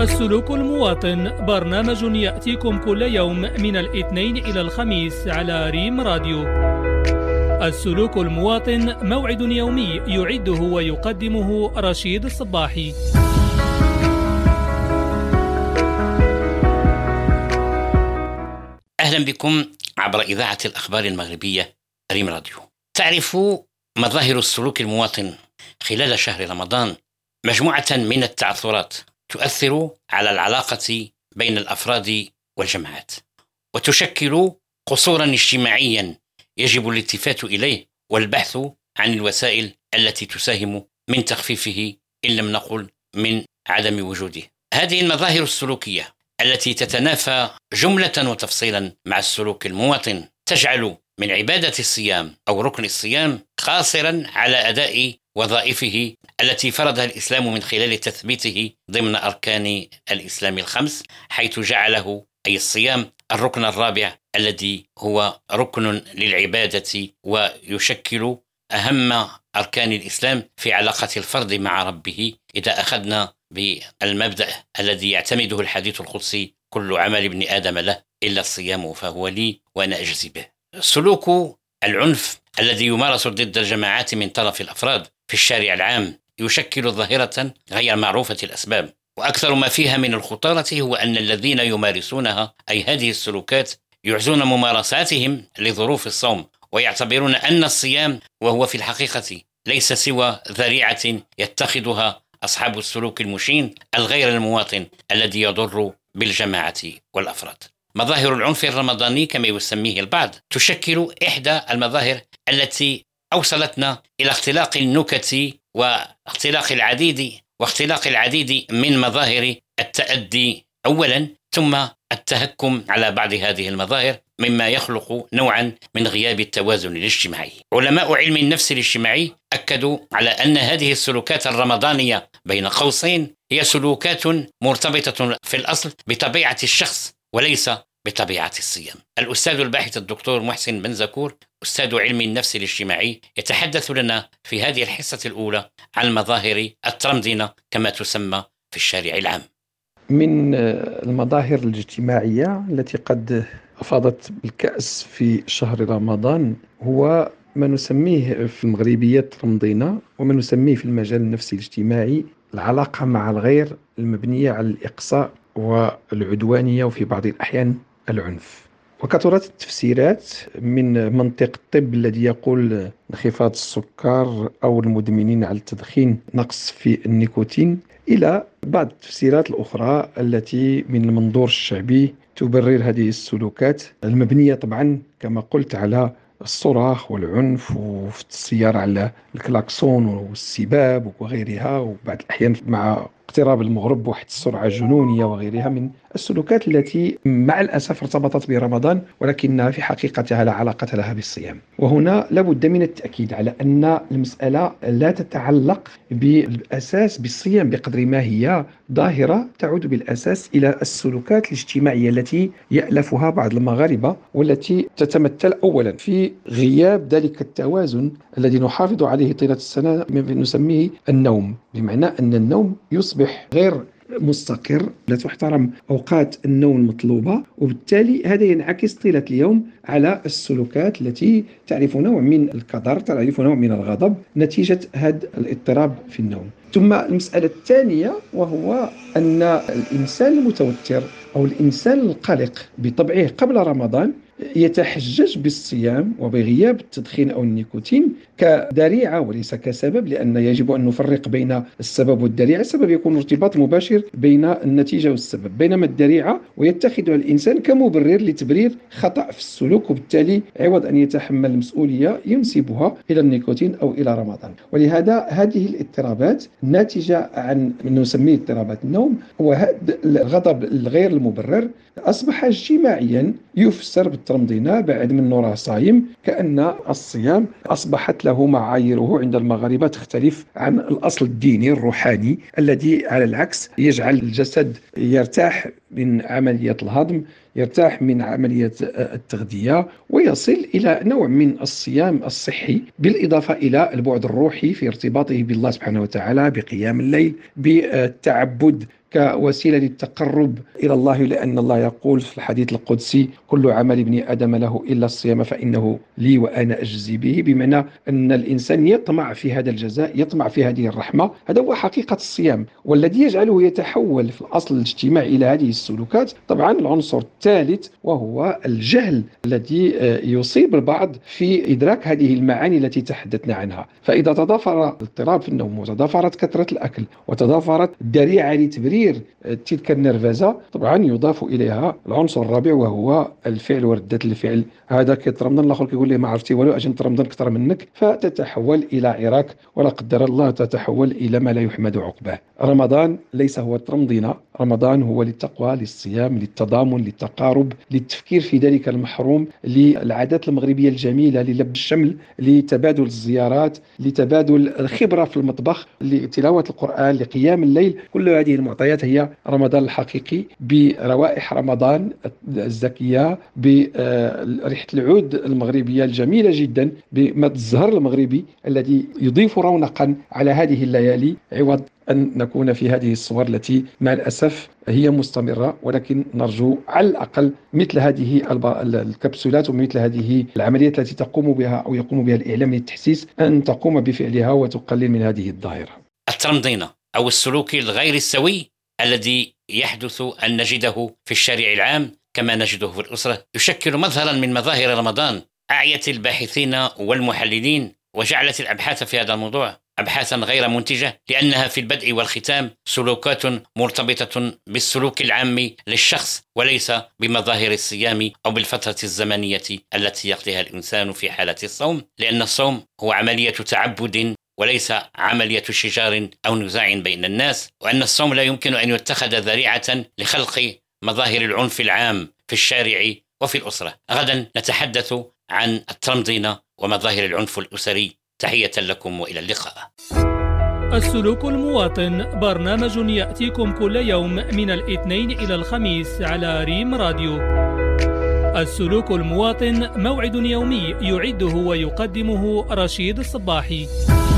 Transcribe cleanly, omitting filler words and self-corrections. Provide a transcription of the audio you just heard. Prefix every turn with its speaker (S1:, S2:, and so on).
S1: السلوك المواطن برنامج يأتيكم كل يوم من الاثنين إلى الخميس على ريم راديو. السلوك المواطن موعد يومي يعده ويقدمه رشيد الصباحي.
S2: أهلا بكم عبر إذاعة الأخبار المغربية ريم راديو. تعرف مظاهر السلوك المواطن خلال شهر رمضان مجموعة من التعثرات تؤثر على العلاقة بين الأفراد والجماعات، وتشكل قصورا اجتماعيا يجب الالتفات إليه والبحث عن الوسائل التي تساهم من تخفيفه إن لم نقل من عدم وجوده. هذه المظاهر السلوكية التي تتنافى جملة وتفصيلا مع السلوك المواطن تجعل من عبادة الصيام أو ركن الصيام قاصرا على أداء وظائفه التي فرضها الإسلام من خلال تثبيته ضمن أركان الإسلام الخمس، حيث جعله أي الصيام الركن الرابع الذي هو ركن للعبادة ويشكل أهم أركان الإسلام في علاقة الفرد مع ربه. إذا أخذنا بالمبدأ الذي يعتمده الحديث القدسي: كل عمل ابن آدم له إلا الصيام فهو لي وأنا أجزي به. سلوك العنف الذي يمارس ضد الجماعات من طرف الأفراد في الشارع العام يشكل ظاهرة غير معروفة الأسباب، وأكثر ما فيها من الخطورة هو أن الذين يمارسونها أي هذه السلوكات يعزون ممارساتهم لظروف الصوم، ويعتبرون أن الصيام وهو في الحقيقة ليس سوى ذريعة يتخذها أصحاب السلوك المشين الغير المواطن الذي يضر بالجماعة والأفراد. مظاهر العنف الرمضاني كما يسميه البعض تشكل إحدى المظاهر التي أوصلتنا إلى اختلاق النكت واختلاق العديد من مظاهر التأدي أولا، ثم التهكم على بعض هذه المظاهر، مما يخلق نوعا من غياب التوازن الاجتماعي. علماء علم النفس الاجتماعي أكدوا على أن هذه السلوكات الرمضانية بين قوسين هي سلوكات مرتبطة في الأصل بطبيعة الشخص وليس بطبيعة الصيام. الأستاذ الباحث الدكتور محسن بن زكور أستاذ علم النفس الاجتماعي يتحدث لنا في هذه الحصة الأولى عن مظاهر الترمضنة كما تسمى في الشارع العام.
S3: من المظاهر الاجتماعية التي قد أفاضت بالكأس في شهر رمضان هو ما نسميه في المغربية الترمضنة، وما نسميه في المجال النفسي الاجتماعي العلاقة مع الغير المبنية على الإقصاء والعدوانية وفي بعض الأحيان العنف. وكثرت التفسيرات من منطق الطب الذي يقول انخفاض السكر أو المدمنين على التدخين نقص في النيكوتين، إلى بعض التفسيرات الأخرى التي من المنظور الشعبي تبرر هذه السلوكات المبنية طبعا كما قلت على الصراخ والعنف، وفي السيارة على الكلاكسون والسباب وغيرها، وبعض الأحيان مع اقتراب المغرب واحد السرعة جنونية وغيرها من السلوكات التي مع الأسف ارتبطت برمضان ولكنها في حقيقتها لا علاقة لها بالصيام. وهنا لابد من التأكيد على أن المسألة لا تتعلق بالأساس بالصيام بقدر ما هي ظاهرة تعود بالأساس إلى السلوكات الاجتماعية التي يألفها بعض المغاربة، والتي تتمثل أولا في غياب ذلك التوازن الذي نحافظ عليه طيلة السنة نسميه النوم، بمعنى أن النوم يصبح غير مستقر، لا تحترم أوقات النوم المطلوبة، وبالتالي هذا ينعكس طيلة اليوم على السلوكات التي تعرف نوع من الكدر، تعرف نوع من الغضب نتيجة هذا الاضطراب في النوم. ثم المسألة الثانية وهو أن الإنسان المتوتر أو الإنسان القلق بطبعه قبل رمضان يتحجج بالصيام وبغياب التدخين أو النيكوتين كذريعة وليس كسبب، لأن يجب أن نفرق بين السبب والذريعة. السبب يكون ارتباط مباشر بين النتيجة والسبب، بينما الذريعة ويتخذها الإنسان كمبرر لتبرير خطأ في السلوك، وبالتالي عوض أن يتحمل المسؤولية ينسبها إلى النيكوتين أو إلى رمضان. ولهذا هذه الاضطرابات ناتجة عن ما نسميه اضطرابات النوم، وهذا الغضب الغير المبرر أصبح اجتماعيا يفسر بالترمضنة بعد من نوراه صايم، كأن الصيام أصبحت له معاييره عند المغاربة تختلف عن الأصل الديني الروحاني الذي على العكس يجعل الجسد يرتاح من عملية الهضم، يرتاح من عملية التغذية، ويصل إلى نوع من الصيام الصحي، بالإضافة إلى البعد الروحي في ارتباطه بالله سبحانه وتعالى، بقيام الليل، بالتعبد كوسيلة للتقرب إلى الله، لأن الله يقول في الحديث القدسي: كل عمل ابن آدم له إلا الصيام فإنه لي وأنا أجزي به. بمعنى أن الإنسان يطمع في هذا الجزاء، يطمع في هذه الرحمة. هذا هو حقيقة الصيام، والذي يجعله يتحول في الأصل الاجتماعي إلى هذه السلوكات طبعا العنصر الثالث، وهو الجهل الذي يصيب البعض في إدراك هذه المعاني التي تحدثنا عنها. فإذا تضافر اضطراب في النوم، وتضافرت كثرة الأكل، وتضافرت الذريعة لتبرير تلك النرفزة، طبعا يضاف إليها العنصر الرابع، وهو الفعل وردة الفعل. هذا كيط رمضان، الآخر كيقول لي ما عرفتي والو، أجنت رمضان أكثر منك، فتتحول إلى عراك، ولا قدر الله تتحول إلى ما لا يحمد عقباه. رمضان ليس هو الترمضين، رمضان هو للتقوى، للصيام، للتضامن، للتقارب، للتفكير في ذلك المحروم، للعادات المغربية الجميلة، للب الشمل، لتبادل الزيارات، لتبادل الخبرة في المطبخ، لتلاوة القرآن، لقيام الليل. كل هذه المعطيات هي رمضان الحقيقي، بروائح رمضان الزكية، بريحة العود المغربية الجميلة جدا، بمد الزهر المغربي الذي يضيف رونقا على هذه الليالي، عوض أن نكون في هذه الصور التي مع الأسف هي مستمرة. ولكن نرجو على الأقل مثل هذه الكبسولات ومثل هذه العمليات التي تقوم بها أو يقوم بها الإعلام للتحسيس أن تقوم بفعلها وتقلل من هذه الظاهرة.
S2: الترمضين أو السلوك الغير السوي الذي يحدث أن نجده في الشارع العام كما نجده في الأسرة يشكل مظهرا من مظاهر رمضان أعيت الباحثين والمحللين، وجعلت الأبحاث في هذا الموضوع أبحاثا غير منتجة، لأنها في البدء والختام سلوكات مرتبطة بالسلوك العام للشخص، وليس بمظاهر الصيام أو بالفترة الزمنية التي يقضيها الإنسان في حالة الصوم، لأن الصوم هو عملية تعبد وليس عملية شجار أو نزاع بين الناس، وأن الصوم لا يمكن أن يتخذ ذريعة لخلق مظاهر العنف العام في الشارع وفي الأسرة. غدا نتحدث عن الترمضين ومظاهر العنف الأسري. تحية لكم وإلى اللقاء.
S1: السلوك المواطن برنامج يأتيكم كل يوم من الاثنين إلى الخميس على ريم راديو. السلوك المواطن موعد يومي يعده ويقدمه رشيد الصباحي.